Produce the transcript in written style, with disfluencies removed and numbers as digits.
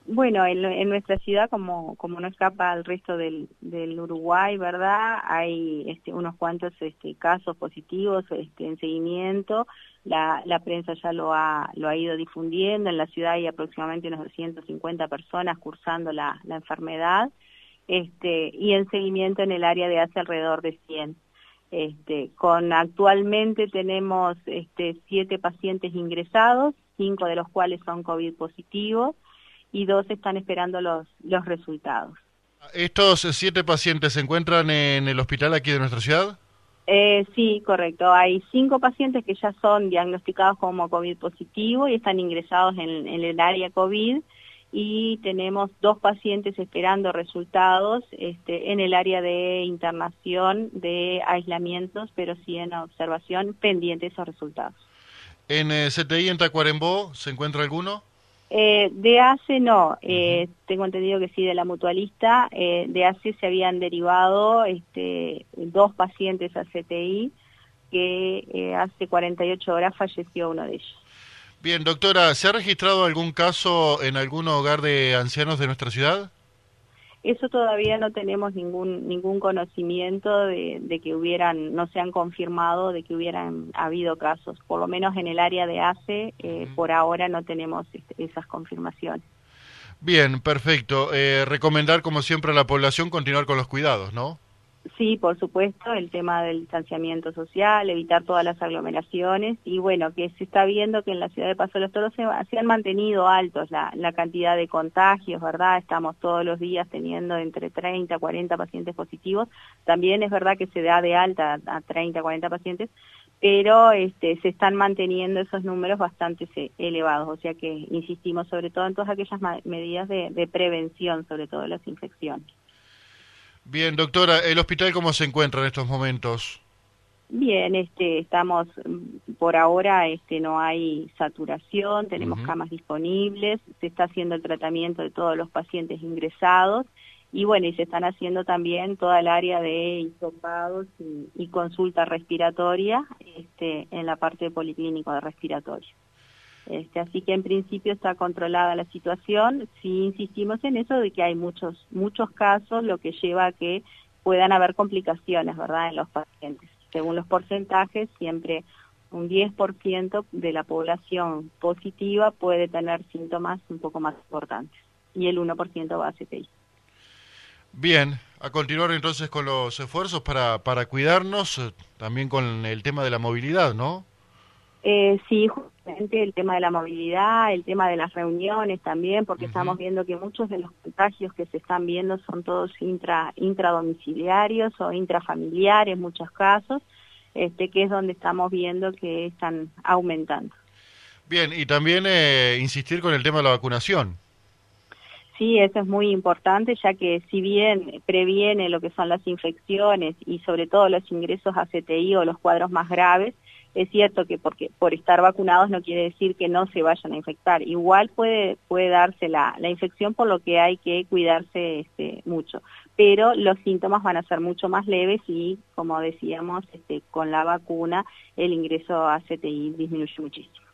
Bueno, en nuestra ciudad, como no escapa al resto del Uruguay, ¿verdad? Hay unos cuantos casos positivos en seguimiento. La prensa ya lo ha ido difundiendo. En la ciudad hay aproximadamente unos 250 personas cursando la enfermedad, y en seguimiento en el área de hace alrededor de 100. Actualmente tenemos 7 pacientes ingresados, 5 de los cuales son COVID positivos, y 2 están esperando los resultados. ¿Estos 7 pacientes se encuentran en el hospital aquí de nuestra ciudad? Sí, correcto. Hay 5 pacientes que ya son diagnosticados como COVID positivo y están ingresados en el área COVID, y tenemos 2 pacientes esperando resultados en el área de internación de aislamientos, pero sí en observación, pendiente esos resultados. ¿En CTI en Tacuarembó se encuentra alguno? De ACE no, Ujú. tengo entendido que sí, de la mutualista. De ACE se habían derivado 2 pacientes a CTI, que hace 48 horas falleció uno de ellos. Bien, doctora, ¿se ha registrado algún caso en algún hogar de ancianos de nuestra ciudad? Eso todavía no tenemos ningún conocimiento de que no se han confirmado de que hubieran habido casos, por lo menos en el área de ACE, Ujú. por ahora no tenemos esas confirmaciones. Bien, perfecto. Recomendar, como siempre, a la población continuar con los cuidados, ¿no? Sí, por supuesto, el tema del distanciamiento social, evitar todas las aglomeraciones, y bueno, que se está viendo que en la ciudad de Paso de los Toros se han mantenido altos la cantidad de contagios, ¿verdad? Estamos todos los días teniendo entre 30 a 40 pacientes positivos. También es verdad que se da de alta a 30 a 40 pacientes, pero se están manteniendo esos números bastante elevados, o sea que insistimos sobre todo en todas aquellas medidas de prevención, sobre todo de las infecciones. Bien, doctora, ¿el hospital cómo se encuentra en estos momentos? Bien, estamos, por ahora, no hay saturación, tenemos Ujú. camas disponibles, se está haciendo el tratamiento de todos los pacientes ingresados, y bueno, y se están haciendo también toda el área de hisopados y consulta respiratoria, en la parte de policlínico de respiratorio. Así que en principio está controlada la situación. Sí insistimos en eso de que hay muchos casos, lo que lleva a que puedan haber complicaciones, ¿verdad?, en los pacientes. Según los porcentajes, siempre un 10% de la población positiva puede tener síntomas un poco más importantes, y el 1% va a CTI. Bien, a continuar entonces con los esfuerzos para cuidarnos, también con el tema de la movilidad, ¿no? Sí, justamente el tema de la movilidad, el tema de las reuniones también, porque estamos Ujú. viendo que muchos de los contagios que se están viendo son todos intradomiciliarios o intrafamiliares, en muchos casos, que es donde estamos viendo que están aumentando. Bien, y también insistir con el tema de la vacunación. Sí, eso es muy importante, ya que si bien previene lo que son las infecciones y sobre todo los ingresos a CTI o los cuadros más graves, es cierto que porque por estar vacunados no quiere decir que no se vayan a infectar. Igual puede darse la infección, por lo que hay que cuidarse mucho. Pero los síntomas van a ser mucho más leves y, como decíamos, con la vacuna el ingreso a CTI disminuye muchísimo.